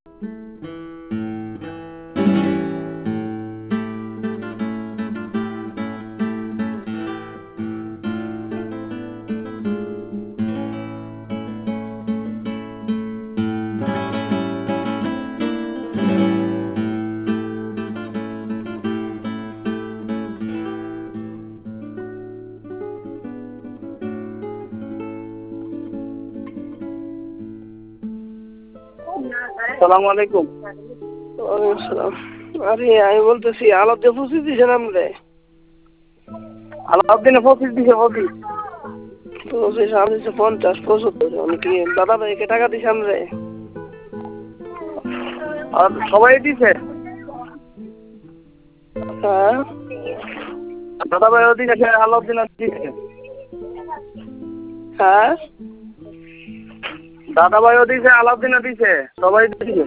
সালাম আলাইকুম। ওয়ালাইকুম সালাম। আরে আমি বলতেছি আলাদা পঁচিশ দিয়েছেন আপনি? আলাউদ্দিনে 25 দিছে 25। 25 আমি দিচ্ছি 50 75। আমি কি দাদা ভাইকে টাকা দিয়েছেন রে? আর সবাই দিছে। হ্যাঁ দাদা ভাই দিছে, আলাউদ্দিন দিছে। হ্যাঁ দাদা ভাইও দিছে, আলাউদ্দিন দিছে, সবাই দিছে।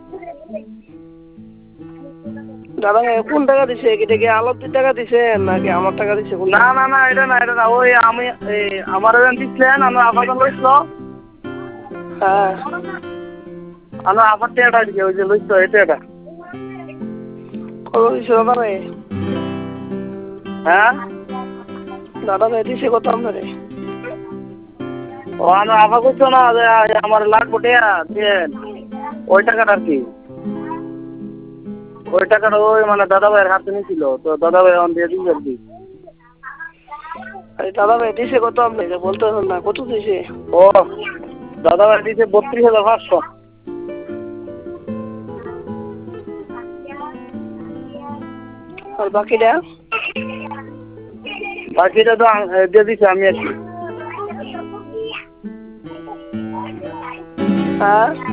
দাদা ভাই কোন টাকা দিছে? এটা কি আলাদিন টাকা দিছে নাকি আমার টাকা দিছে? না না না, এটা না, ওই আমি আমার দিচ্ছিলেন, আমার আপাতত লইছিল। হ্যাঁ আমার আপার টাকাটা দিছে, ওই যে লইছিল এটা। কত দিছে দাদা ভাই? হ্যাঁ দাদা ভাই দিছে কত আপনারে? ও আমার আপা করছো না যে আমার লাগবো টাকা দেন, ওই টাকাটা আর কি। ওই টাকাটা ওই মানে দাদা ভাইয়ের হাতে নিয়েছিল, তো দাদা ভাই এখন দিয়ে দিচ্ছে আর কি। আরে দাদা ভাই দিছে কত আপনি বলতে পারেন না? কত দিছে? ও দাদা ভাই দিচ্ছে 32,500। আর বাকিটা? বাকিটা তো দিয়ে দিচ্ছে আমি আর কি। হ্যাঁ